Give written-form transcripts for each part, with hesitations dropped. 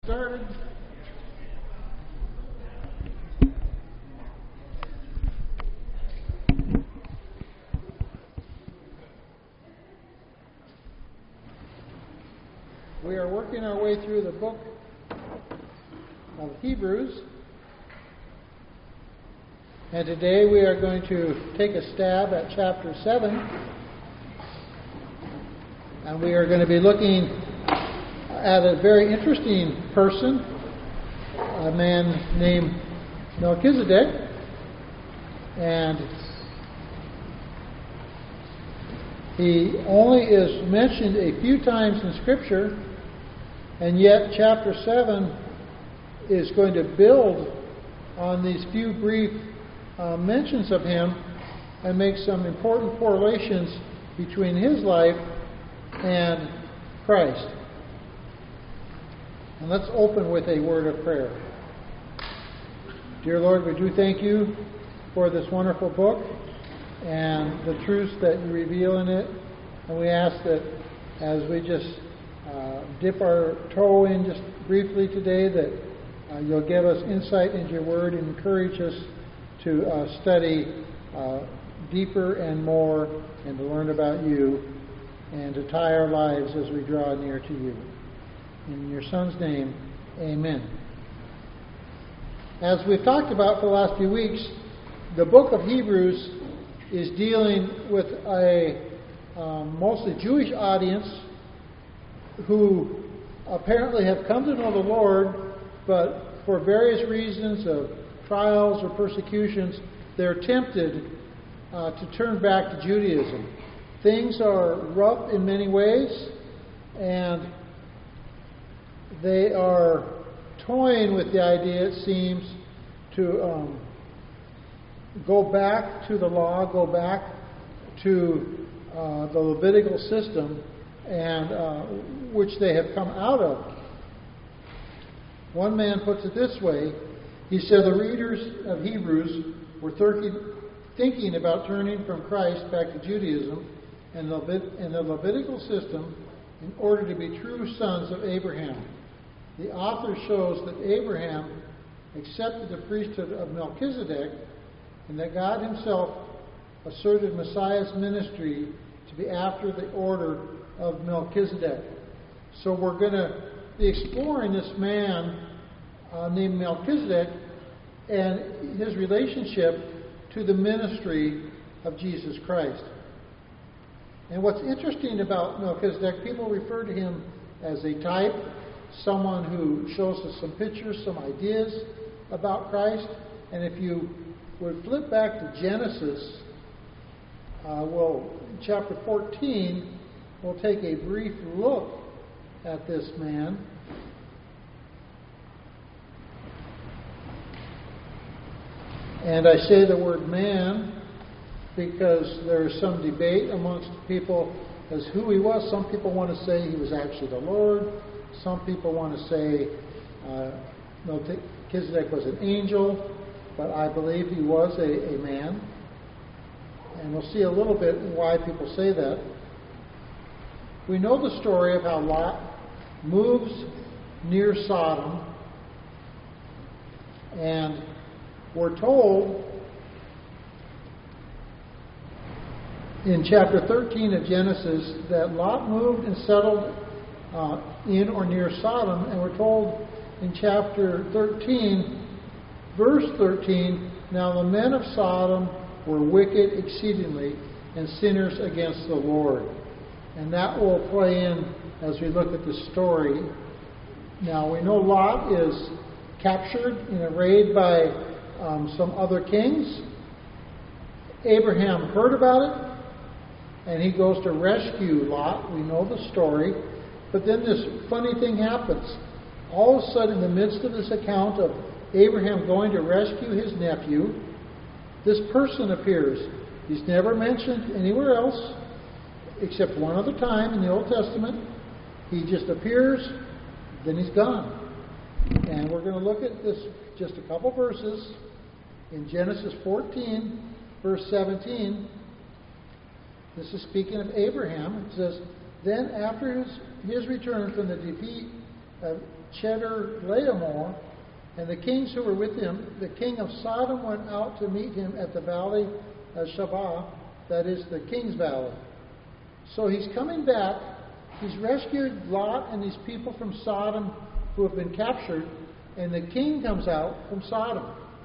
Started. We are working our way through the book of Hebrews, and today we are going to take a stab at chapter 7, and we are going to be looking at a very interesting person, a man named Melchizedek, and he only is mentioned a few times in Scripture, and yet chapter 7 is going to build on these few brief mentions of him and make some important correlations between his life and Christ. And let's open with a word of prayer. Dear Lord, we do thank you for this wonderful book and the truths that you reveal in it. And we ask that as we just dip our toe in just briefly today, that you'll give us insight into your word and encourage us to study deeper and more and to learn about you and to tie our lives as we draw near to you. In your Son's name, amen. As we've talked about for the last few weeks, the book of Hebrews is dealing with a mostly Jewish audience who apparently have come to know the Lord, but for various reasons of trials or persecutions, they're tempted to turn back to Judaism. Things are rough in many ways, and they are toying with the idea, it seems, to go back to the law, go back to the Levitical system, and which they have come out of. One man puts it this way. He said the readers of Hebrews were thinking about turning from Christ back to Judaism and the Levitical system in order to be true sons of Abraham. The author shows that Abraham accepted the priesthood of Melchizedek and that God himself asserted Messiah's ministry to be after the order of Melchizedek. So we're going to be exploring this man named Melchizedek and his relationship to the ministry of Jesus Christ. And what's interesting about Melchizedek, people refer to him as a type, someone who shows us some pictures, some ideas about Christ. And if you would flip back to Genesis, chapter 14, we'll take a brief look at this man. And I say the word man because there's some debate amongst people as who he was. Some people want to say he was actually the Lord. Some people want to say Melchizedek was an angel, but I believe he was a man. And we'll see a little bit why people say that. We know the story of how Lot moves near Sodom, and we're told in chapter 13 of Genesis that Lot moved and settled in or near Sodom, and we're told in chapter 13, verse 13, now the men of Sodom were wicked exceedingly and sinners against the Lord. And that will play in as we look at the story. Now we know Lot is captured in a raid by some other kings. Abraham heard about it, and he goes to rescue Lot. We know the story. But then this funny thing happens. All of a sudden, in the midst of this account of Abraham going to rescue his nephew, this person appears. He's never mentioned anywhere else, except one other time in the Old Testament. He just appears, then he's gone. And we're going to look at this, just a couple verses. In Genesis 14, verse 17, this is speaking of Abraham. It says, then after his return from the defeat of Chedorlaomer, and the kings who were with him. The king of Sodom went out to meet him at the valley of Shavah, that is the king's valley. So he's coming back. He's rescued Lot and these people from Sodom who have been captured, and the king comes out from Sodom.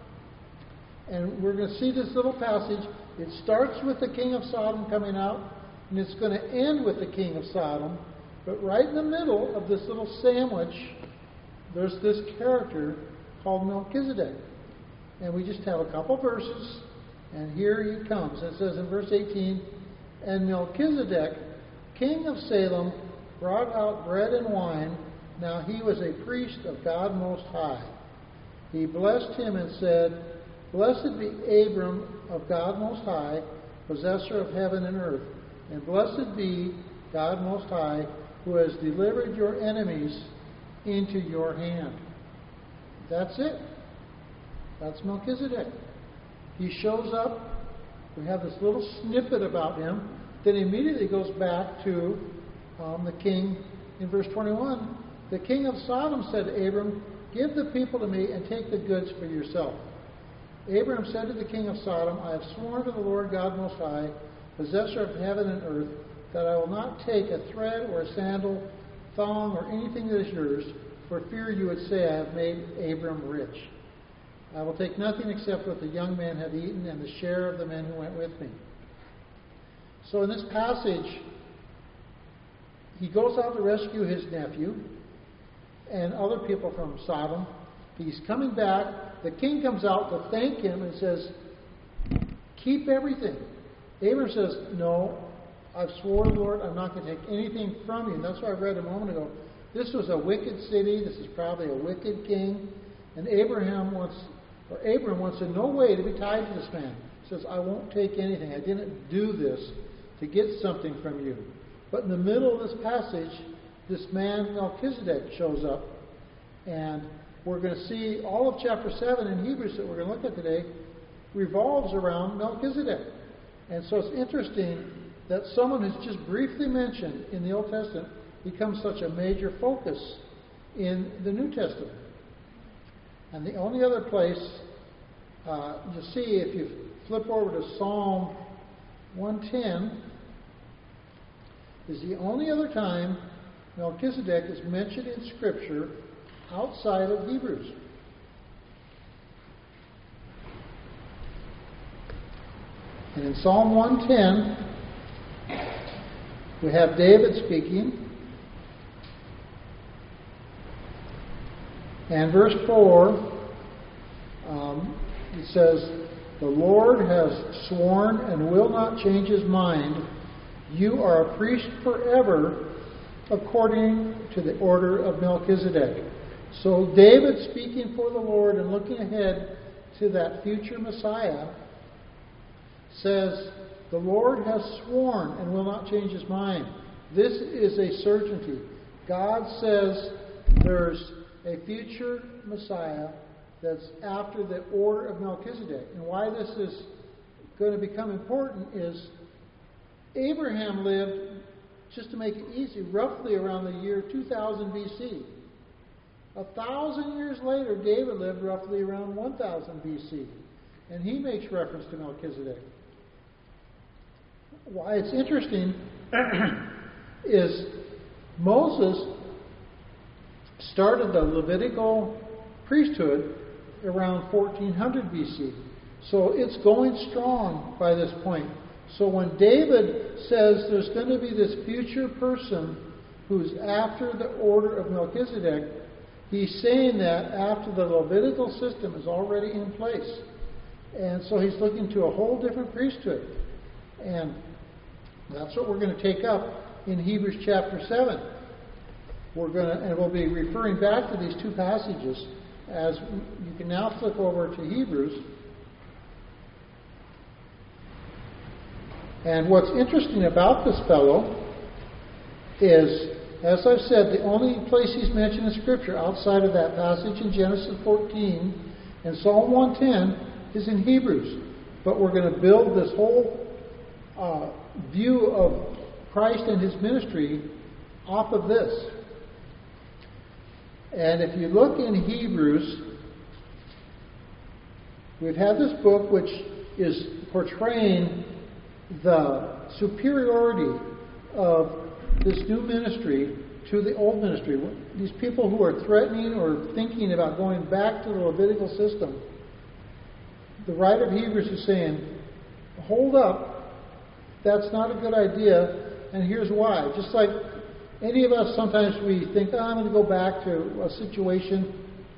And we're going to see this little passage. It starts with the king of Sodom coming out, and it's going to end with the king of Sodom. But right in the middle of this little sandwich, there's this character called Melchizedek. And we just have a couple verses, and here he comes. It says in verse 18, "And Melchizedek, king of Salem, brought out bread and wine. Now he was a priest of God Most High. He blessed him and said, Blessed be Abram of God Most High, possessor of heaven and earth. And blessed be God Most High, who has delivered your enemies into your hand." That's it. That's Melchizedek. He shows up. We have this little snippet about him. Then immediately goes back to the king in verse 21. "The king of Sodom said to Abram, Give the people to me and take the goods for yourself. Abram said to the king of Sodom, I have sworn to the Lord God Most High, possessor of heaven and earth, that I will not take a thread or a sandal, thong, or anything that is yours, for fear you would say, I have made Abram rich. I will take nothing except what the young men have eaten and the share of the men who went with me." So in this passage, he goes out to rescue his nephew and other people from Sodom. He's coming back. The king comes out to thank him and says, "Keep everything." Abram says, "No, I've sworn, Lord, I'm not going to take anything from you." And that's what I read a moment ago. This was a wicked city. This is probably a wicked king. And Abram wants in no way to be tied to this man. He says, "I won't take anything. I didn't do this to get something from you." But in the middle of this passage, this man Melchizedek shows up. And we're going to see all of chapter 7 in Hebrews that we're going to look at today revolves around Melchizedek. And so it's interesting that someone who's just briefly mentioned in the Old Testament becomes such a major focus in the New Testament. And the only other place you'll see, if you flip over to Psalm 110, is the only other time Melchizedek is mentioned in Scripture outside of Hebrews. And in Psalm 110, we have David speaking. And verse 4, it says, "The Lord has sworn and will not change his mind. You are a priest forever, according to the order of Melchizedek." So David, speaking for the Lord and looking ahead to that future Messiah, says, "The Lord has sworn and will not change his mind." This is a certainty. God says there's a future Messiah that's after the order of Melchizedek. And why this is going to become important is Abraham lived, just to make it easy, roughly around the year 2000 BC. 1,000 years later, David lived roughly around 1000 BC. And he makes reference to Melchizedek. Why it's interesting is Moses started the Levitical priesthood around 1400 BC. So it's going strong by this point. So when David says there's going to be this future person who's after the order of Melchizedek, he's saying that after the Levitical system is already in place. And so he's looking to a whole different priesthood. And that's what we're going to take up in Hebrews chapter 7. We'll be referring back to these two passages as you can now flip over to Hebrews. And what's interesting about this fellow is, as I've said, the only place he's mentioned in Scripture outside of that passage in Genesis 14 and Psalm 110 is in Hebrews. But we're going to build this whole view of Christ and his ministry off of this. And if you look in Hebrews, we've had this book which is portraying the superiority of this new ministry to the old ministry. These people who are threatening or thinking about going back to the Levitical system, the writer of Hebrews is saying, hold up, that's not a good idea, and here's why. Just like any of us, sometimes we think, I'm going to go back to a situation,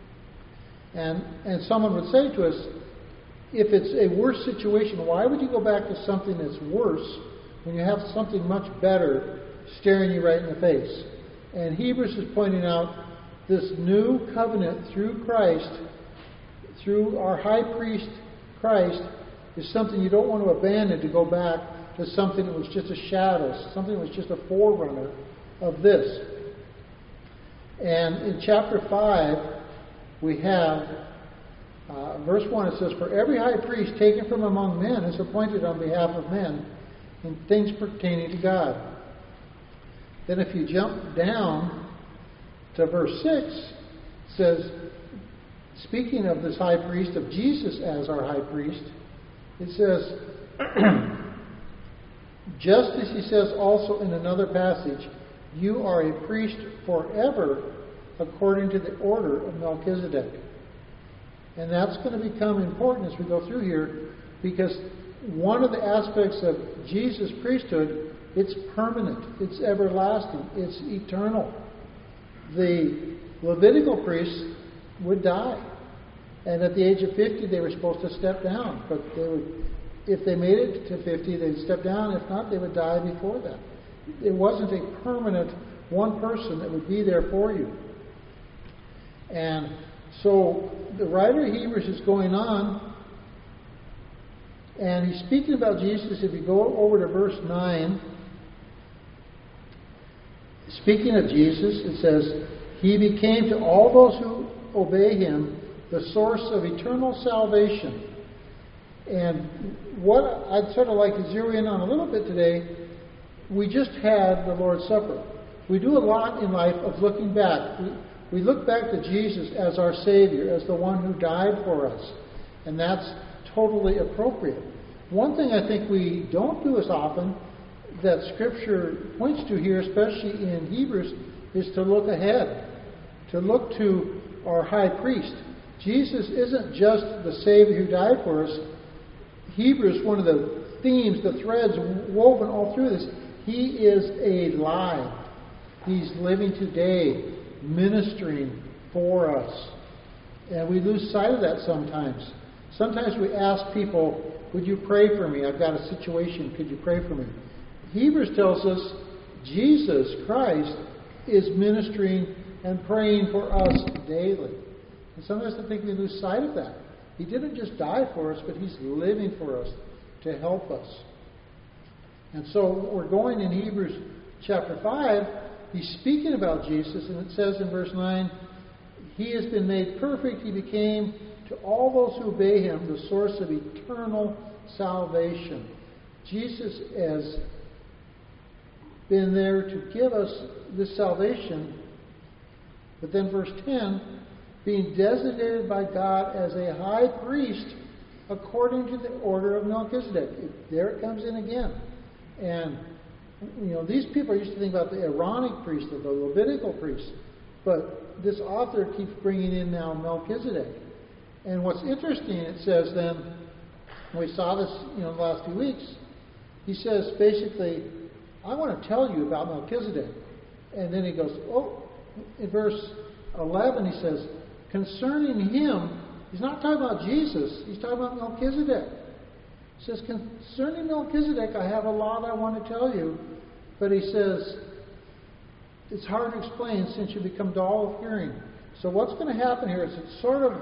and someone would say to us, if it's a worse situation, why would you go back to something that's worse when you have something much better staring you right in the face? And Hebrews is pointing out this new covenant through Christ, through our high priest Christ, is something you don't want to abandon to go back to something that was just a shadow, something that was just a forerunner of this. And in chapter 5, we have verse 1, it says, for every high priest taken from among men is appointed on behalf of men in things pertaining to God. Then if you jump down to verse 6, it says, speaking of this high priest, of Jesus as our high priest, it says, just as he says also in another passage, you are a priest forever according to the order of Melchizedek. And that's going to become important as we go through here, because one of the aspects of Jesus' priesthood, it's permanent, it's everlasting, it's eternal. The Levitical priests would die. And at the age of 50, they were supposed to step down. But they would, if they made it to 50, they'd step down. If not, they would die before that. It wasn't a permanent one person that would be there for you. And so the writer of Hebrews is going on, and he's speaking about Jesus. If you go over to verse 9, speaking of Jesus, it says, he became to all those who obey him the source of eternal salvation. And what I'd sort of like to zero in on a little bit today, we just had the Lord's Supper. We do a lot in life of looking back. We look back to Jesus as our Savior, as the one who died for us. And that's totally appropriate. One thing I think we don't do as often that Scripture points to here, especially in Hebrews, is to look ahead, to look to our high priest. Jesus isn't just the Savior who died for us. Hebrews, one of the themes, the threads woven all through this, he is alive. He's living today, ministering for us. And we lose sight of that sometimes. Sometimes we ask people, would you pray for me? I've got a situation. Could you pray for me? Hebrews tells us Jesus Christ is ministering and praying for us daily. And sometimes I think we lose sight of that. He didn't just die for us, but he's living for us to help us. And so we're going in Hebrews chapter 5. He's speaking about Jesus, and it says in verse 9, he has been made perfect. He became to all those who obey him the source of eternal salvation. Jesus has been there to give us this salvation. But then verse 10, being designated by God as a high priest according to the order of Melchizedek. There it comes in again. And, these people used to think about the Aaronic priesthood, the Levitical priests. But this author keeps bringing in now Melchizedek. And what's interesting, it says then, we saw this the last few weeks, he says basically, I want to tell you about Melchizedek. And then he goes, in verse 11 he says, concerning him, he's not talking about Jesus, he's talking about Melchizedek. He says, concerning Melchizedek, I have a lot I want to tell you. But he says, it's hard to explain since you become dull of hearing. So what's going to happen here is it's sort of,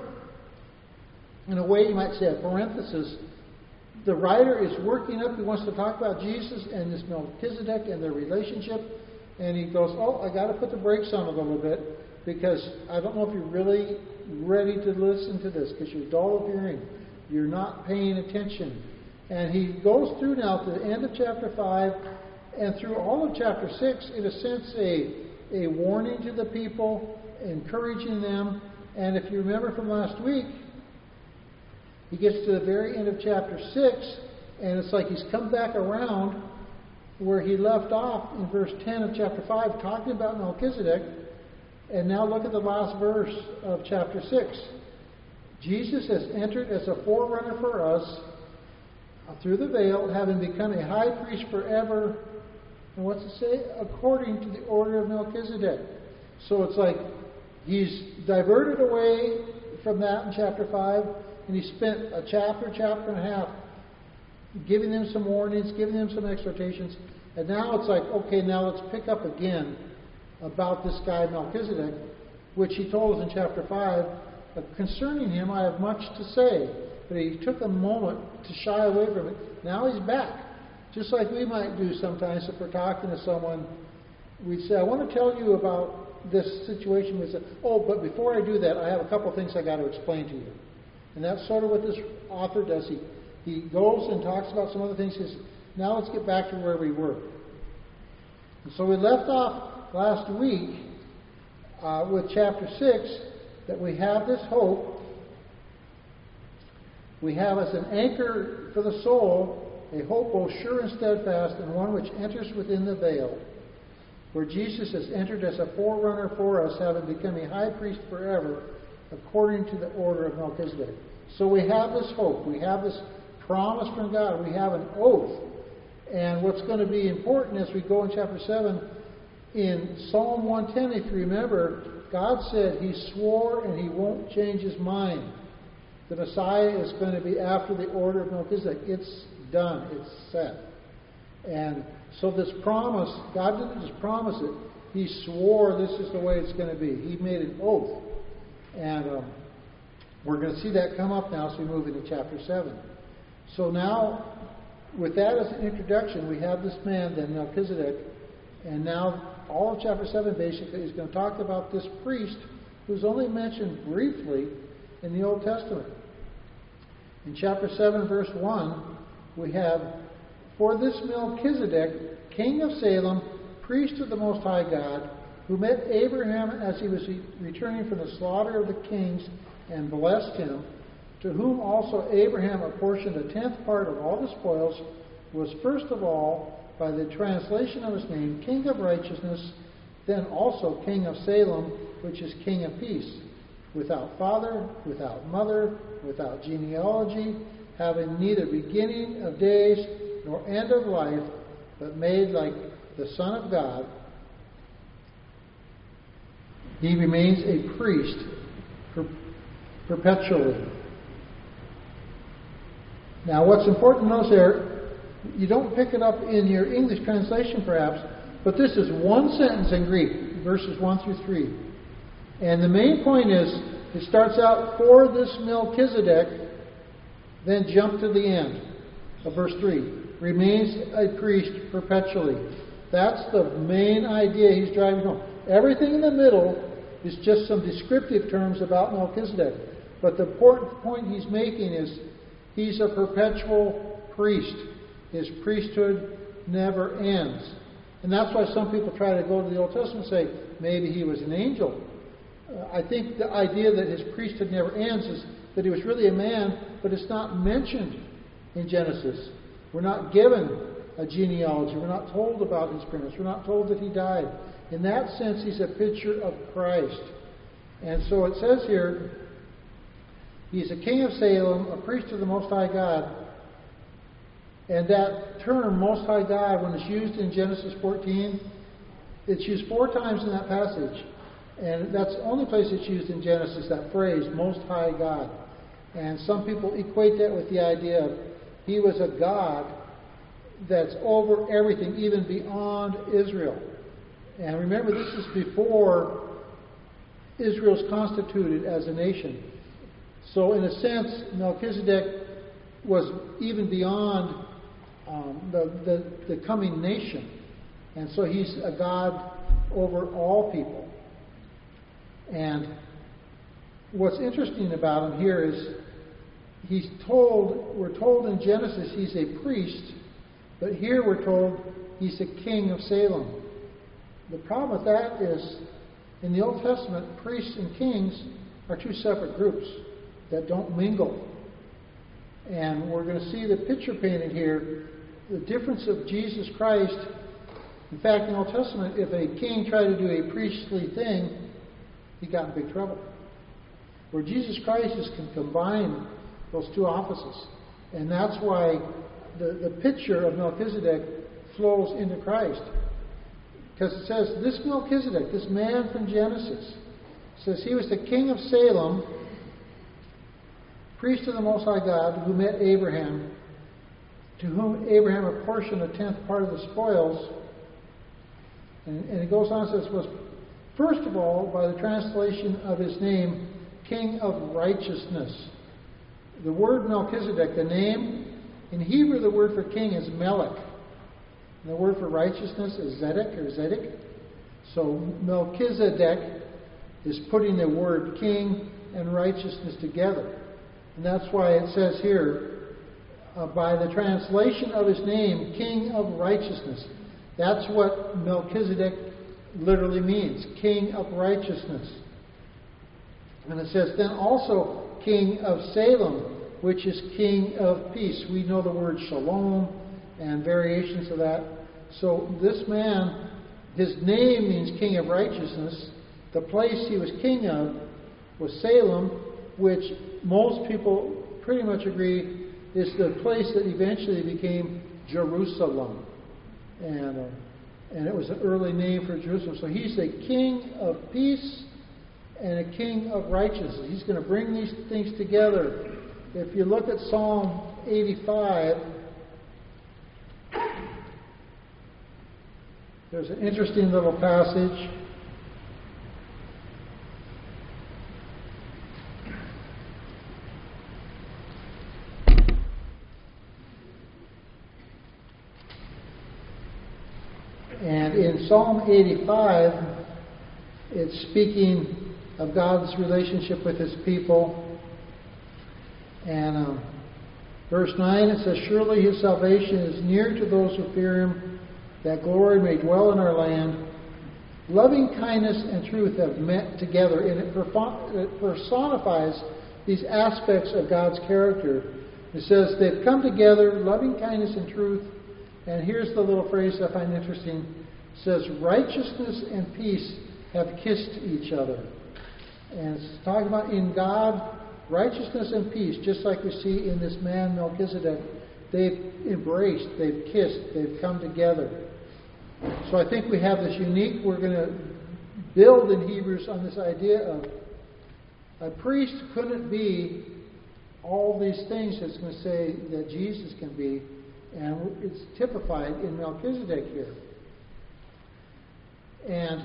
in a way you might say a parenthesis. The writer is working up, he wants to talk about Jesus and this Melchizedek and their relationship. And he goes, I got to put the brakes on a little bit, because I don't know if you're really ready to listen to this, because you're dull of hearing. You're not paying attention. And he goes through now to the end of chapter 5 and through all of chapter 6, in a sense, a warning to the people, encouraging them. And if you remember from last week, he gets to the very end of chapter 6, and it's like he's come back around where he left off in verse 10 of chapter 5, talking about Melchizedek. And now look at the last verse of chapter 6. Jesus has entered as a forerunner for us through the veil, having become a high priest forever. And what's it say? According to the order of Melchizedek. So it's like he's diverted away from that in chapter 5, and he spent a chapter and a half giving them some warnings, giving them some exhortations. And now it's like, okay, now let's pick up again about this guy Melchizedek, which he told us in chapter 5. Concerning him, I have much to say. But he took a moment to shy away from it. Now he's back. Just like we might do sometimes if we're talking to someone. We'd say, I want to tell you about this situation. We say, oh, but before I do that, I have a couple things I got to explain to you. And that's sort of what this author does. He goes and talks about some other things. He says, now let's get back to where we were. And so we left off last week with chapter 6, that we have this hope. We have as an anchor for the soul a hope both sure and steadfast, and one which enters within the veil, where Jesus has entered as a forerunner for us, having become a high priest forever, according to the order of Melchizedek. So we have this hope. We have this promise from God. We have an oath. And what's going to be important as we go in chapter 7, in Psalm 110, if you remember, God said He swore and He won't change His mind. The Messiah is going to be after the order of Melchizedek. It's done. It's set. And so this promise, God didn't just promise it. He swore this is the way it's going to be. He made an oath. And we're going to see that come up now as we move into chapter 7. So now, with that as an introduction, we have this man, then Melchizedek. And now all of chapter 7 basically is going to talk about this priest who's only mentioned briefly in the Old Testament. In chapter 7, verse 1, we have, for this Melchizedek, king of Salem, priest of the Most High God, who met Abraham as he was returning from the slaughter of the kings and blessed him, to whom also Abraham apportioned a tenth part of all the spoils, was first of all, by the translation of his name, King of Righteousness, then also King of Salem, which is King of Peace, without father, without mother, without genealogy, having neither beginning of days nor end of life, but made like the Son of God. He remains a priest perpetually. Now, what's important to notice there, you don't pick it up in your English translation perhaps, but this is one sentence in Greek, verses 1 through 3. And the main point is, it starts out, for this Melchizedek, then jump to the end of verse 3. Remains a priest perpetually. That's the main idea he's driving home. Everything in the middle is just some descriptive terms about Melchizedek. But the important point he's making is, he's a perpetual priest. His priesthood never ends. And that's why some people try to go to the Old Testament and say, maybe he was an angel. I think the idea that his priesthood never ends is that he was really a man, but it's not mentioned in Genesis. We're not given a genealogy. We're not told about his parents. We're not told that he died. In that sense, he's a picture of Christ. And so it says here, he's a king of Salem, a priest of the Most High God. And that term, Most High God, when it's used in Genesis 14, it's used 4 times in that passage. And that's the only place it's used in Genesis, that phrase, Most High God. And some people equate that with the idea of he was a God that's over everything, even beyond Israel. And remember, this is before Israel's constituted as a nation. So in a sense, Melchizedek was even beyond the coming nation. And so he's a God over all people. And what's interesting about him here is we're told in Genesis he's a priest, but here we're told he's a king of Salem. The problem with that is In the Old Testament, priests and kings are two separate groups that don't mingle. And we're going to see the picture painted here, the difference of Jesus Christ. In fact, in the Old Testament, if a king tried to do a priestly thing, he got in big trouble. Where Jesus Christ can combine those two offices. And that's why the picture of Melchizedek flows into Christ. Because it says, this Melchizedek, this man from Genesis, says he was the king of Salem, priest of the Most High God, who met Abraham, to whom Abraham apportioned a tenth part of the spoils. And it goes on and says, was first of all, by the translation of his name, King of Righteousness. The word Melchizedek, the name, in Hebrew the word for king is Melech. And the word for righteousness is Zedek or Zedek. So Melchizedek is putting the word king and righteousness together. And that's why it says here, by the translation of his name, King of Righteousness. That's what Melchizedek literally means, King of Righteousness. And it says, then also King of Salem, which is King of Peace. We know the word Shalom and variations of that. So this man, his name means King of Righteousness. The place he was king of was Salem, which most people pretty much agree is the place that eventually became Jerusalem. And it was an early name for Jerusalem. So he's a king of peace and a king of righteousness. He's going to bring these things together. If you look at Psalm 85, there's an interesting little passage. And in Psalm 85, it's speaking of God's relationship with His people. And verse 9, it says, surely His salvation is near to those who fear Him, that glory may dwell in our land. Loving kindness and truth have met together, and it personifies these aspects of God's character. It says they've come together, loving kindness and truth. And here's the little phrase I find interesting. It says, righteousness and peace have kissed each other. And it's talking about in God, righteousness and peace, just like we see in this man Melchizedek, they've embraced, they've kissed, they've come together. So I think we have this unique, we're going to build in Hebrews on this idea of a priest couldn't be all these things that's going to say that Jesus can be, and it's typified in Melchizedek here. And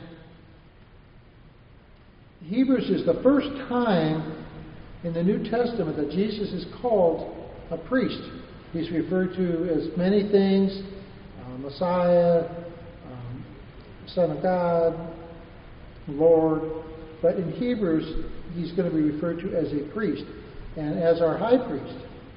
Hebrews is the first time in the New Testament that Jesus is called a priest. He's referred to as many things, Messiah, Son of God, Lord. But in Hebrews, he's going to be referred to as a priest and as our high priest.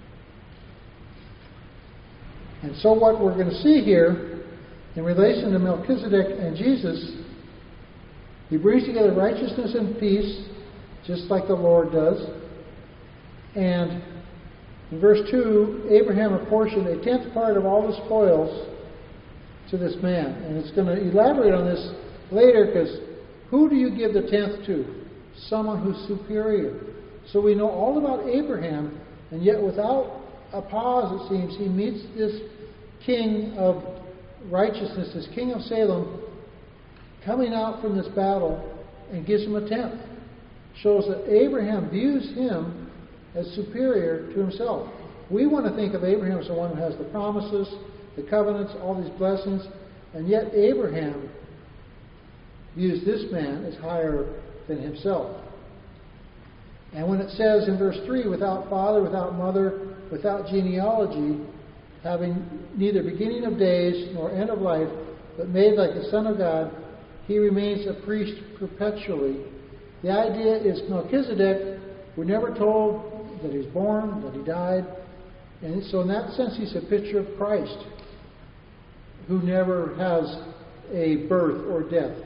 And so what we're going to see here in relation to Melchizedek and Jesus, he brings together righteousness and peace, just like the Lord does. And in verse 2, Abraham apportioned a tenth part of all the spoils to this man. And it's going to elaborate on this later, because who do you give the tenth to? Someone who's superior. So we know all about Abraham, and yet without a pause, it seems, he meets this king of righteousness, this king of Salem, coming out from this battle and gives him a tenth. Shows that Abraham views him as superior to himself. We want to think of Abraham as the one who has the promises, the covenants, all these blessings, and yet Abraham views this man as higher than himself. And when it says in verse 3, without father, without mother, without genealogy, having neither beginning of days nor end of life, but made like the Son of God, he remains a priest perpetually. The idea is Melchizedek, we're never told that he's born, that he died. And so in that sense, he's a picture of Christ, who never has a birth or death.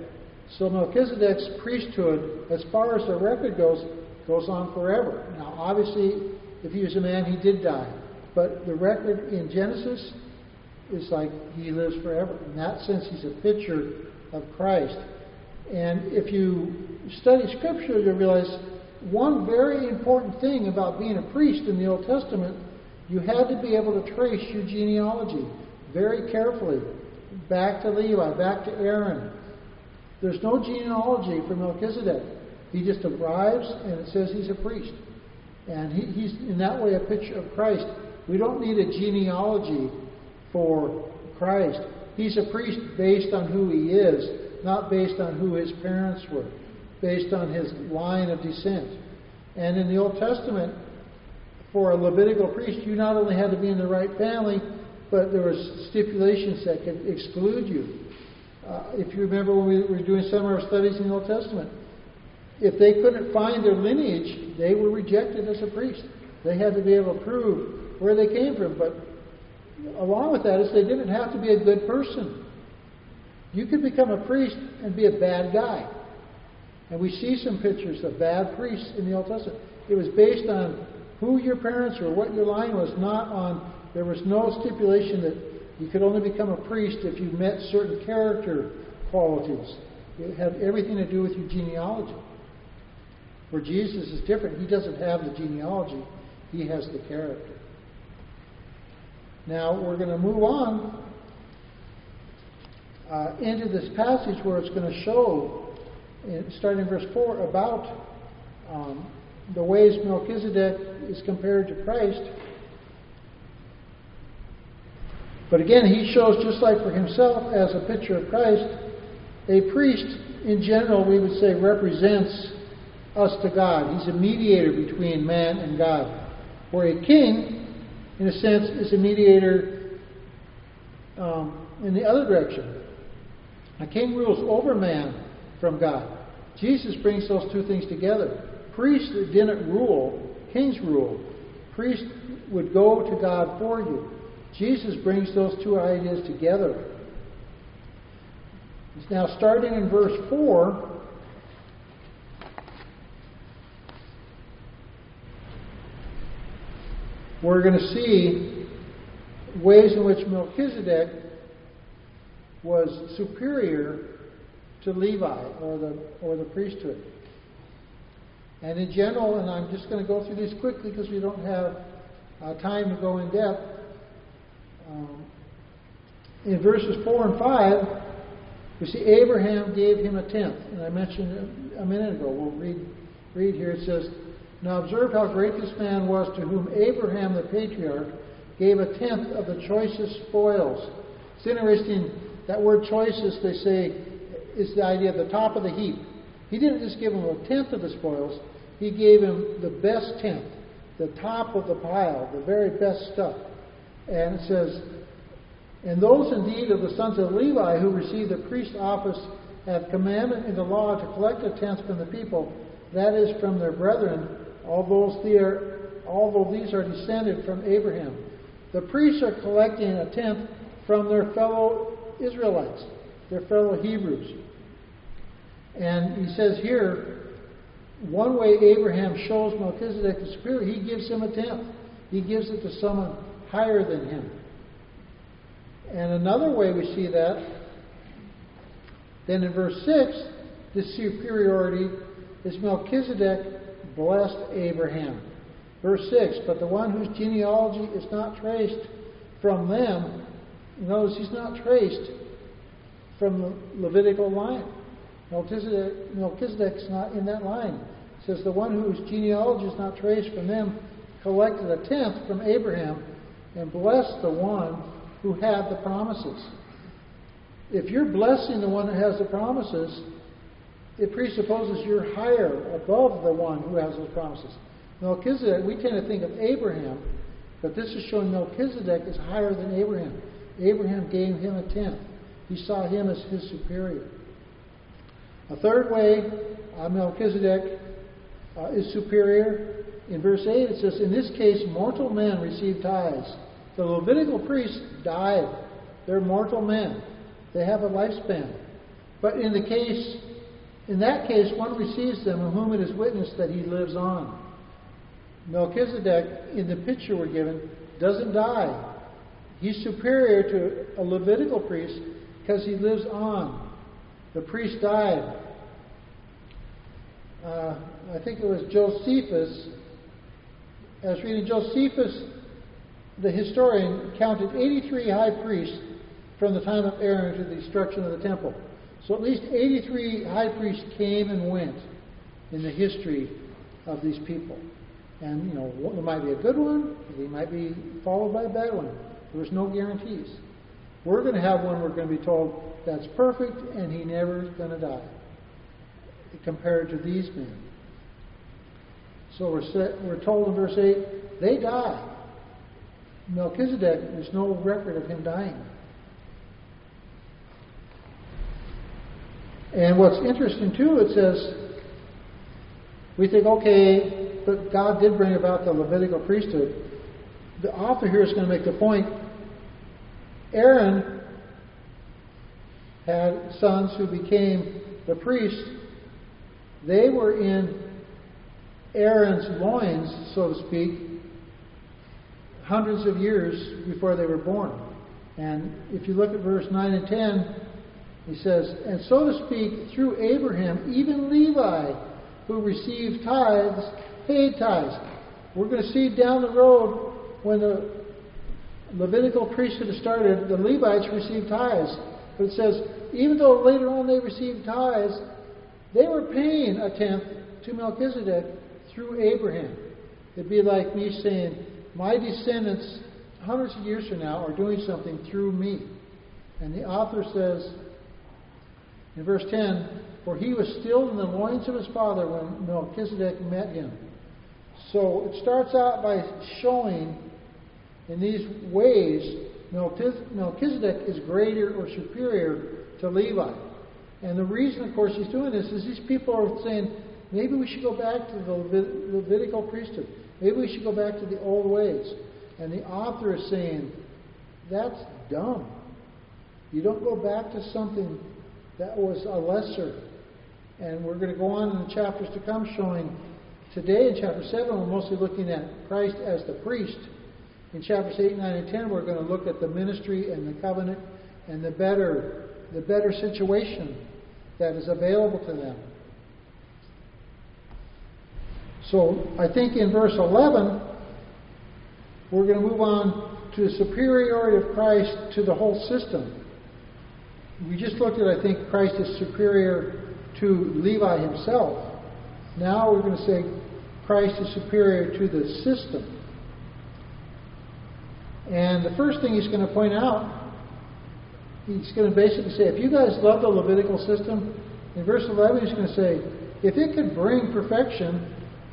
So Melchizedek's priesthood, as far as the record goes on forever. Now, obviously, if he was a man, he did die. But the record in Genesis is like he lives forever. In that sense, he's a picture of Christ. And if you study Scripture, you'll realize one very important thing about being a priest in the Old Testament, you had to be able to trace your genealogy very carefully. Back to Levi, back to Aaron. There's no genealogy for Melchizedek. He just arrives and it says he's a priest. And he's in that way a picture of Christ. We don't need a genealogy for Christ. He's a priest based on who he is, not based on who his parents were, based on his line of descent. And in the Old Testament, for a Levitical priest, you not only had to be in the right family, but there was stipulations that could exclude you. If you remember when we were doing some of our studies in the Old Testament, if they couldn't find their lineage, they were rejected as a priest. They had to be able to prove where they came from. But along with that is they didn't have to be a good person. You could become a priest and be a bad guy. And we see some pictures of bad priests in the Old Testament. It was based on who your parents were, what your line was, not on, there was no stipulation that you could only become a priest if you met certain character qualities. It had everything to do with your genealogy. Where Jesus is different. He doesn't have the genealogy. He has the character. Now, we're going to move on into this passage where it's going to show, starting in verse 4, about the ways Melchizedek is compared to Christ. But again, he shows, just like for himself, as a picture of Christ, a priest, in general, we would say, represents us to God. He's a mediator between man and God. Where a king, in a sense, is a mediator in the other direction. A king rules over man from God. Jesus brings those two things together. Priests didn't rule, kings rule. Priests would go to God for you. Jesus brings those two ideas together. Now, starting in verse 4, we're going to see ways in which Melchizedek was superior to Levi, or the priesthood. And in general, and I'm just going to go through these quickly because we don't have time to go in depth. In verses 4 and 5, we see Abraham gave him a tenth. And I mentioned a minute ago, we'll read here, it says, "Now observe how great this man was, to whom Abraham the patriarch gave a tenth of the choicest spoils." It's interesting, that word choicest, they say, is the idea of the top of the heap. He didn't just give him a tenth of the spoils, he gave him the best tenth, the top of the pile, the very best stuff. And it says, "And those indeed of the sons of Levi who receive the priest office have commandment in the law to collect a tenth from the people, that is, from their brethren, although these are descended from Abraham." The priests are collecting a tenth from their fellow Israelites, their fellow Hebrews. And he says here, one way Abraham shows Melchizedek the superior, he gives him a tenth. He gives it to someone higher than him. And another way we see that, then in verse 6, the superiority is Melchizedek blessed Abraham. Verse 6, "But the one whose genealogy is not traced from them," notice he's not traced from the Levitical line. Melchizedek's not in that line. It says, "The one whose genealogy is not traced from them collected a tenth from Abraham and blessed the one who had the promises." If you're blessing the one who has the promises, it presupposes you're higher, above the one who has those promises. Melchizedek, we tend to think of Abraham, but this is showing Melchizedek is higher than Abraham. Abraham gave him a tenth. He saw him as his superior. A third way Melchizedek is superior, in verse 8 it says, "In this case mortal men receive tithes." The Levitical priests died. They're mortal men. They have a lifespan. But in the case In that case, one receives them of whom it is witnessed that he lives on. Melchizedek, in the picture we're given, doesn't die. He's superior to a Levitical priest because he lives on. The priest died. I think it was Josephus. I was reading Josephus, the historian, counted 83 high priests from the time of Aaron to the destruction of the temple. So at least 83 high priests came and went in the history of these people. And, there might be a good one, they might be followed by a bad one. There was no guarantees. We're going to have one we're going to be told that's perfect and he never is going to die, compared to these men. So we're told in verse 8, they die. Melchizedek, there's no record of him dying. And what's interesting too, it says, we think, okay, but God did bring about the Levitical priesthood. The author here is going to make the point, Aaron had sons who became the priests. They were in Aaron's loins, so to speak, hundreds of years before they were born. And if you look at verse 9 and 10, he says, and so to speak, through Abraham, even Levi, who received tithes, paid tithes. We're going to see down the road when the Levitical priesthood started, the Levites received tithes. But it says, even though later on they received tithes, they were paying a tenth to Melchizedek through Abraham. It'd be like me saying, my descendants, hundreds of years from now, are doing something through me. And the author says, in verse 10, for he was still in the loins of his father when Melchizedek met him. So it starts out by showing in these ways Melchizedek is greater or superior to Levi. And the reason, of course, he's doing this is these people are saying, maybe we should go back to the Levitical priesthood. Maybe we should go back to the old ways. And the author is saying, that's dumb. You don't go back to something that was a lesser. And we're going to go on in the chapters to come showing, today in chapter 7, we're mostly looking at Christ as the priest. In chapters 8, 9, and 10, we're going to look at the ministry and the covenant and the better situation that is available to them. So I think in verse 11, we're going to move on to the superiority of Christ to the whole system. We just looked at, I think, Christ is superior to Levi himself. Now we're going to say Christ is superior to the system. And the first thing he's going to point out, he's going to basically say, if you guys love the Levitical system, in verse 11 he's going to say, if it could bring perfection,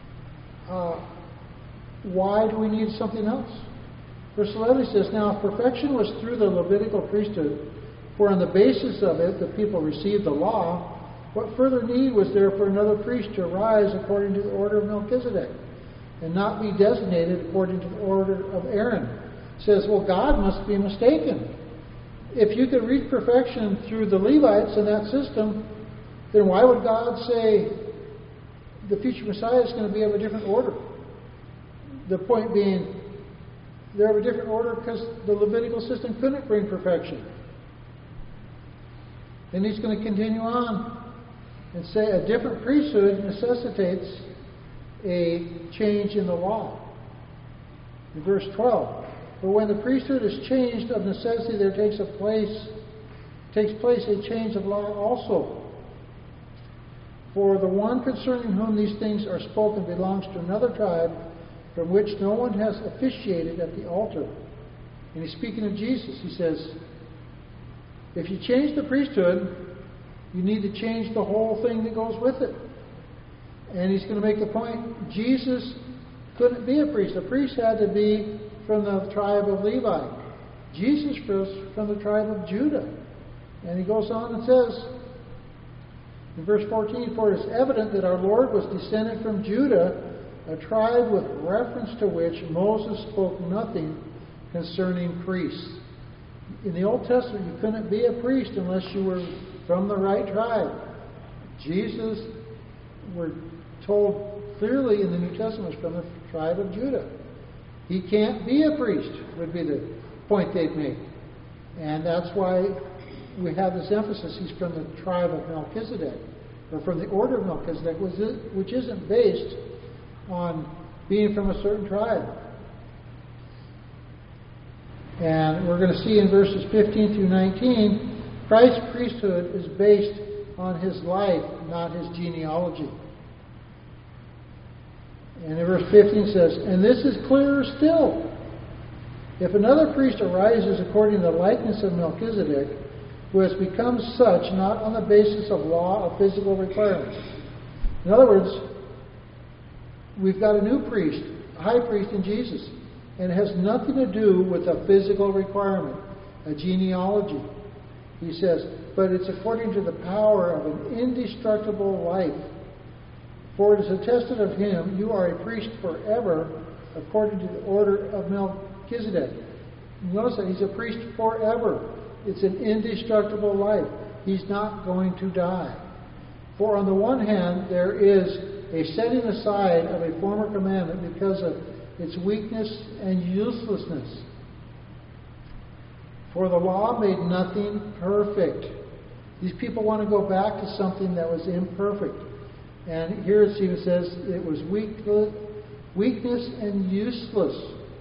why do we need something else? Verse 11 says, now if perfection was through the Levitical priesthood, for on the basis of it the people received the law, what further need was there for another priest to arise according to the order of Melchizedek, and not be designated according to the order of Aaron? Says, well, God must be mistaken. If you could reach perfection through the Levites in that system, then why would God say the future Messiah is going to be of a different order? The point being, they're of a different order because the Levitical system couldn't bring perfection. And he's going to continue on and say a different priesthood necessitates a change in the law. In verse 12, for when the priesthood is changed, of necessity there takes place a change of law also. For the one concerning whom these things are spoken belongs to another tribe, from which no one has officiated at the altar. And he's speaking of Jesus. He says, if you change the priesthood, you need to change the whole thing that goes with it. And he's going to make the point, Jesus couldn't be a priest. A priest had to be from the tribe of Levi. Jesus was from the tribe of Judah. And he goes on and says, in verse 14, for it is evident that our Lord was descended from Judah, a tribe with reference to which Moses spoke nothing concerning priests. In the Old Testament, you couldn't be a priest unless you were from the right tribe. Jesus, we're told clearly in the New Testament, is from the tribe of Judah. He can't be a priest, would be the point they'd make. And that's why we have this emphasis, he's from the tribe of Melchizedek, or from the order of Melchizedek, which isn't based on being from a certain tribe. And we're going to see in verses 15 through 19, Christ's priesthood is based on his life, not his genealogy. And in verse 15 says, "And this is clearer still. If another priest arises according to the likeness of Melchizedek, who has become such not on the basis of law of physical requirements." In other words, we've got a new priest, a high priest in Jesus, and it has nothing to do with a physical requirement, a genealogy. He says, but it's according to the power of an indestructible life. For it is attested of him, you are a priest forever, according to the order of Melchizedek. Notice that he's a priest forever. It's an indestructible life. He's not going to die. For on the one hand, there is a setting aside of a former commandment because of its weakness and uselessness. For the law made nothing perfect. These people want to go back to something that was imperfect. And here it even says it was weakness and useless.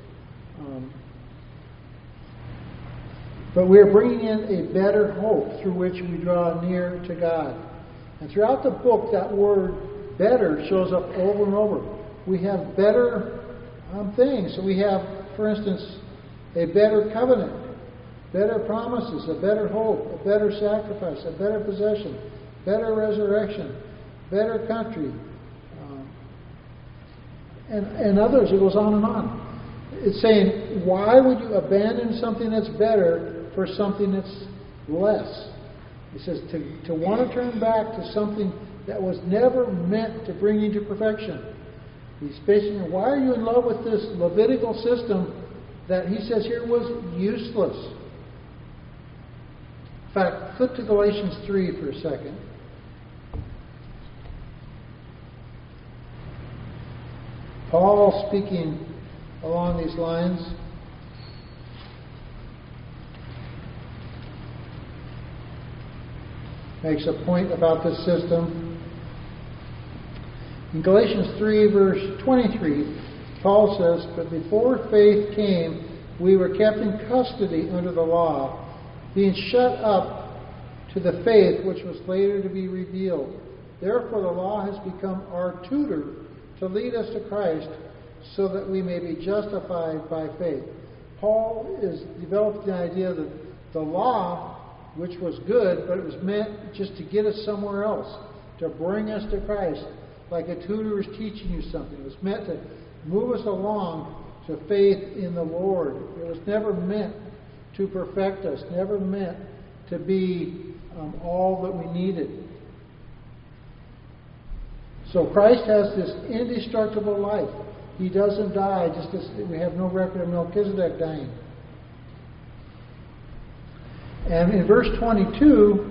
But we are bringing in a better hope through which we draw near to God. And throughout the book, that word better shows up over and over. We have better things. So we have, for instance, a better covenant, better promises, a better hope, a better sacrifice, a better possession, better resurrection, better country, and others. It goes on and on. It's saying, why would you abandon something that's better for something that's less? It says to want to turn back to something that was never meant to bring you to perfection. He's basically, why are you in love with this Levitical system that he says here was useless? In fact, flip to Galatians 3 for a second. Paul, speaking along these lines, makes a point about this system. In Galatians 3, verse 23, Paul says, "But before faith came, we were kept in custody under the law, being shut up to the faith which was later to be revealed. Therefore the law has become our tutor to lead us to Christ, so that we may be justified by faith." Paul is developed the idea that the law, which was good, but it was meant just to get us somewhere else, to bring us to Christ, like a tutor is teaching you something. It was meant to move us along to faith in the Lord. It was never meant to perfect us, never meant to be all that we needed. So Christ has this indestructible life. He doesn't die, just as we have no record of Melchizedek dying. And in verse 22,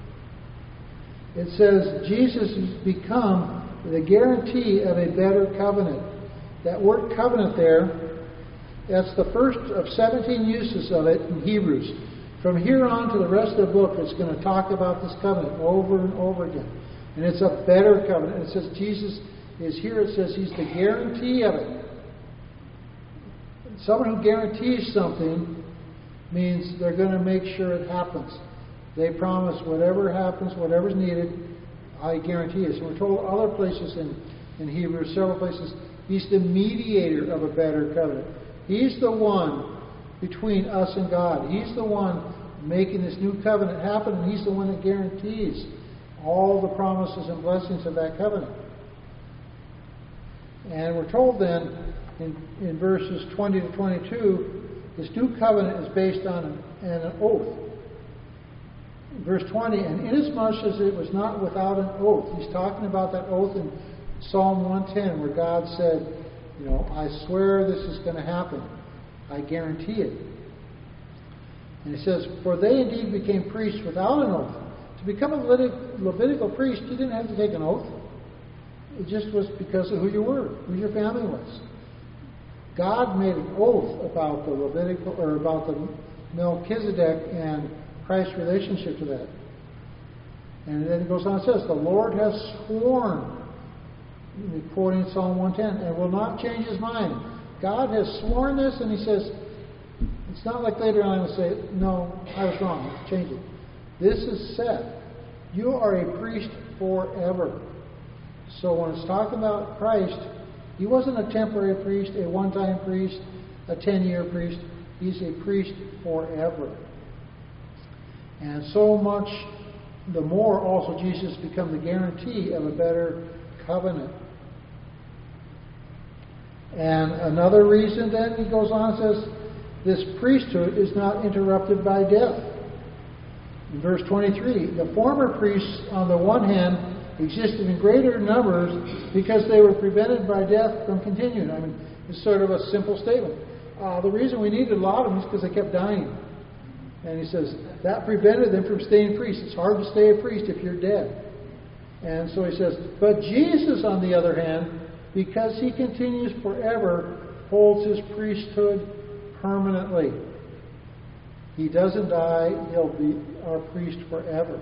it says, Jesus has become the guarantee of a better covenant. That word covenant there, that's the first of 17 uses of it in Hebrews. From here on to the rest of the book, it's going to talk about this covenant over and over again. And it's a better covenant. It says Jesus is here. It says he's the guarantee of it. Someone who guarantees something means they're going to make sure it happens. They promise whatever happens, whatever's needed, I guarantee it. So we're told other places in Hebrews, several places, he's the mediator of a better covenant. He's the one between us and God. He's the one making this new covenant happen, and he's the one that guarantees all the promises and blessings of that covenant. And we're told then in verses 20 to 22, this new covenant is based on an oath. Verse 20, and inasmuch as it was not without an oath, he's talking about that oath in Psalm 110 where God said, I swear this is going to happen. I guarantee it. And he says, for they indeed became priests without an oath, To become a Levitical priest, you didn't have to take an oath. It just was because of who you were, who your family was. God made an oath about the Levitical, or about the Melchizedek and Christ's relationship to that. And then it goes on and says, the Lord has sworn, quoting Psalm 110, and will not change his mind. God has sworn this, and he says, it's not like later on he'll say, no, I was wrong, change it. This is set. You are a priest forever. So when it's talking about Christ, he wasn't a temporary priest, a one-time priest, a 10-year priest. He's a priest forever. And so much the more also Jesus become the guarantee of a better covenant. And another reason then, he goes on and says, this priesthood is not interrupted by death. In verse 23, the former priests, on the one hand, existed in greater numbers because they were prevented by death from continuing. I mean, it's sort of a simple statement. The reason we needed a lot of them is because they kept dying. And he says, that prevented them from staying priests. It's hard to stay a priest if you're dead. And so he says, but Jesus, on the other hand, because he continues forever, holds his priesthood permanently. He doesn't die, he'll be our priest forever.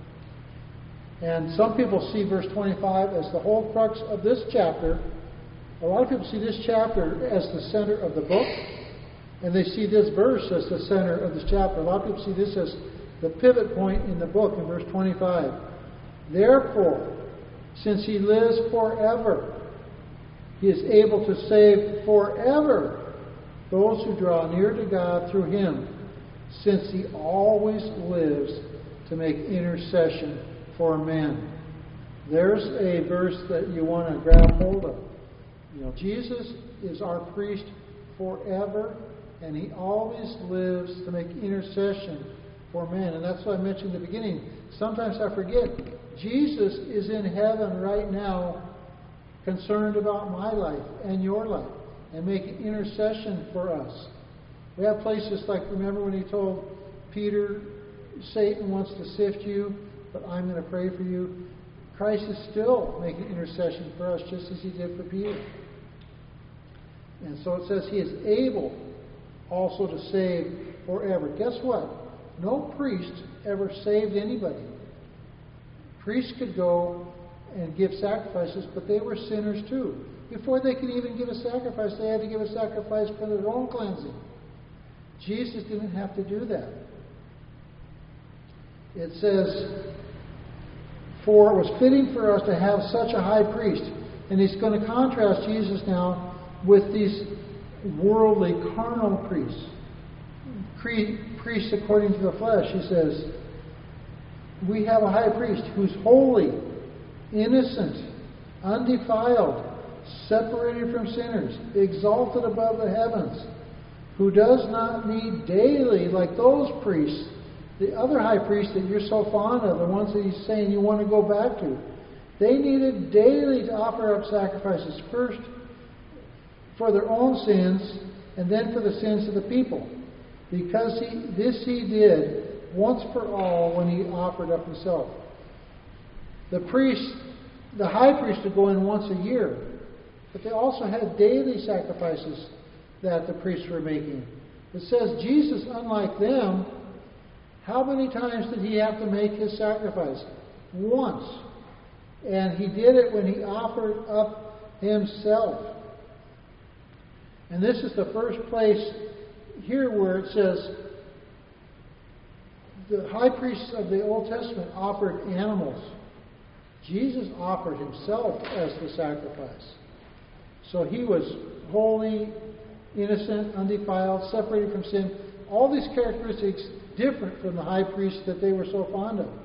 And some people see verse 25 as the whole crux of this chapter. A lot of people see this chapter as the center of the book, and they see this verse as the center of this chapter. A lot of people see this as the pivot point in the book in verse 25. Therefore, since he lives forever, he is able to save forever those who draw near to God through him, since he always lives to make intercession for men. There's a verse that you want to grab hold of. You know, Jesus is our priest forever, and he always lives to make intercession for men. And that's what I mentioned at the beginning. Sometimes I forget. Jesus is in heaven right now, concerned about my life and your life, and making intercession for us. We have places like, remember when he told Peter, Satan wants to sift you, but I'm going to pray for you. Christ is still making intercession for us, just as he did for Peter. And so it says he is able also to save forever. Guess what? No priest ever saved anybody. Priests could go and give sacrifices, but they were sinners too. Before they could even give a sacrifice, they had to give a sacrifice for their own cleansing. Jesus didn't have to do that. It says, for it was fitting for us to have such a high priest. And he's going to contrast Jesus now with these worldly, carnal priests. Priests according to the flesh. He says, we have a high priest who's holy, innocent, undefiled, separated from sinners, exalted above the heavens, who does not need daily, like those priests, the other high priests that you're so fond of, the ones that he's saying you want to go back to, they needed daily to offer up sacrifices, first for their own sins, and then for the sins of the people. Because he did once for all when he offered up himself. The high priest would go in once a year, but they also had daily sacrifices that the priests were making. It says Jesus, unlike them, how many times did he have to make his sacrifice? Once. And he did it when he offered up himself. And this is the first place here where it says the high priests of the Old Testament offered animals. Jesus offered himself as the sacrifice. So he was holy, innocent, undefiled, separated from sin. All these characteristics different from the high priest that they were so fond of.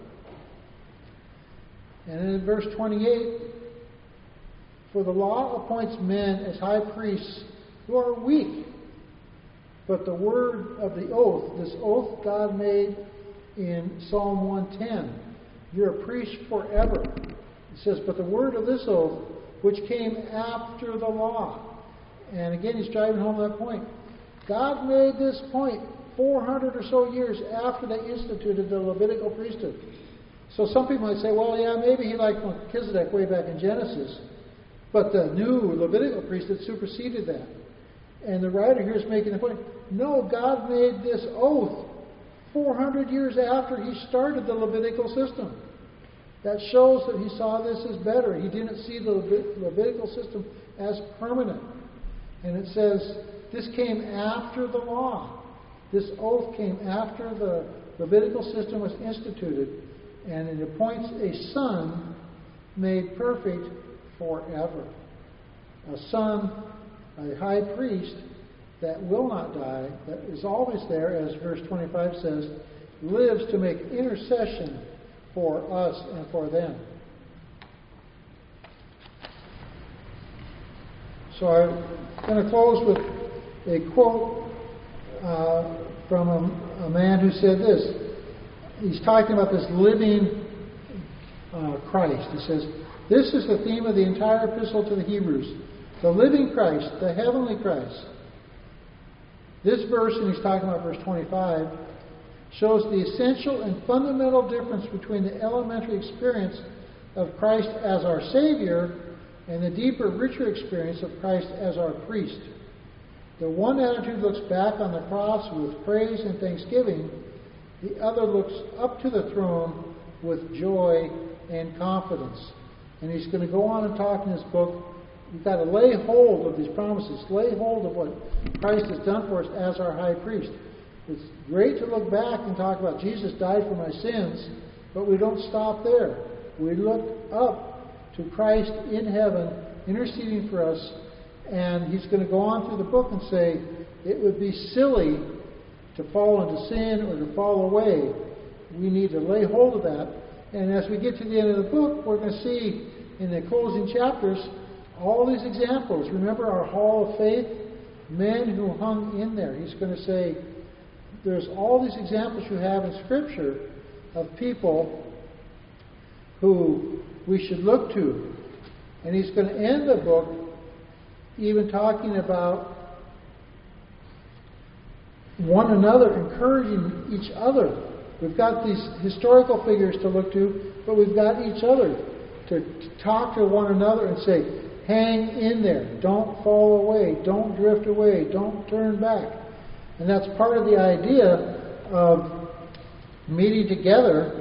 And in verse 28, for the law appoints men as high priests who are weak. But the word of the oath, this oath God made in Psalm 110, you're a priest forever. It says, but the word of this oath, which came after the law. And again, he's driving home that point. God made this point 400 or so years after they instituted the Levitical priesthood. So some people might say, well, yeah, maybe he liked Melchizedek way back in Genesis, but the new Levitical priesthood superseded that. And the writer here is making the point, no, God made this oath 400 years after he started the Levitical system. That shows that he saw this as better. He didn't see the Levitical system as permanent. And it says this came after the law. This oath came after the Levitical system was instituted. And it appoints a son made perfect forever. A son, a high priest that will not die, that is always there, as verse 25 says, lives to make intercession for us and for them. So I'm going to close with a quote from a man who said this. He's talking about this living Christ. He says, this is the theme of the entire epistle to the Hebrews. The living Christ, the heavenly Christ. This verse, and he's talking about verse 25, shows the essential and fundamental difference between the elementary experience of Christ as our Savior and the deeper, richer experience of Christ as our priest. The one attitude looks back on the cross with praise and thanksgiving. The other looks up to the throne with joy and confidence. And he's going to go on and talk in this book. We've got to lay hold of these promises, lay hold of what Christ has done for us as our high priest. It's great to look back and talk about Jesus died for my sins, but we don't stop there. We look up to Christ in heaven, interceding for us, and he's going to go on through the book and say, it would be silly to fall into sin or to fall away. We need to lay hold of that. And as we get to the end of the book, we're going to see in the closing chapters all these examples. Remember our hall of faith? Men who hung in there. He's going to say, there's all these examples you have in Scripture of people who we should look to. And he's going to end the book even talking about one another, encouraging each other. We've got these historical figures to look to, but we've got each other to talk to one another and say, hang in there. Don't fall away. Don't drift away. Don't turn back. And that's part of the idea of meeting together.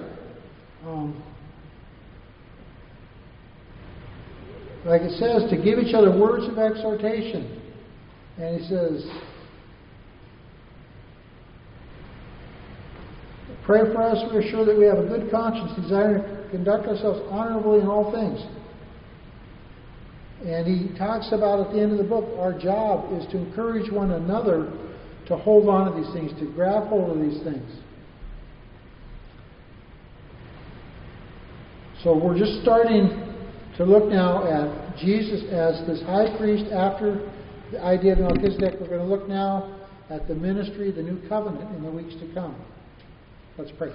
Like it says, to give each other words of exhortation. And he says, pray for us. We are sure that we have a good conscience, desiring to conduct ourselves honorably in all things. And he talks about at the end of the book, our job is to encourage one another to hold on to these things, to grab hold of these things. So we're just starting to look now at Jesus as this high priest after the idea of Melchizedek. We're going to look now at the ministry, the new covenant in the weeks to come. Let's pray.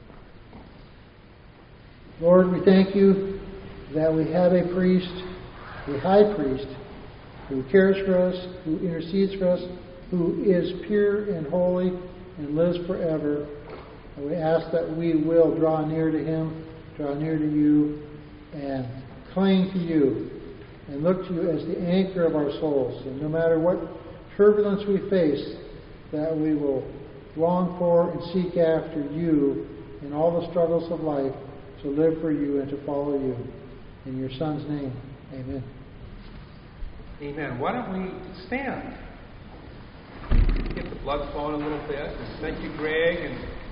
Lord, we thank you that we have a priest, a high priest, who cares for us, who intercedes for us, who is pure and holy and lives forever. And we ask that we will draw near to him, draw near to you, and cling to you, and look to you as the anchor of our souls. And no matter what turbulence we face, that we will long for and seek after you in all the struggles of life, to live for you and to follow you. In your Son's name, amen. Amen. Why don't we stand? Get the blood flowing a little bit. Thank you, Greg, and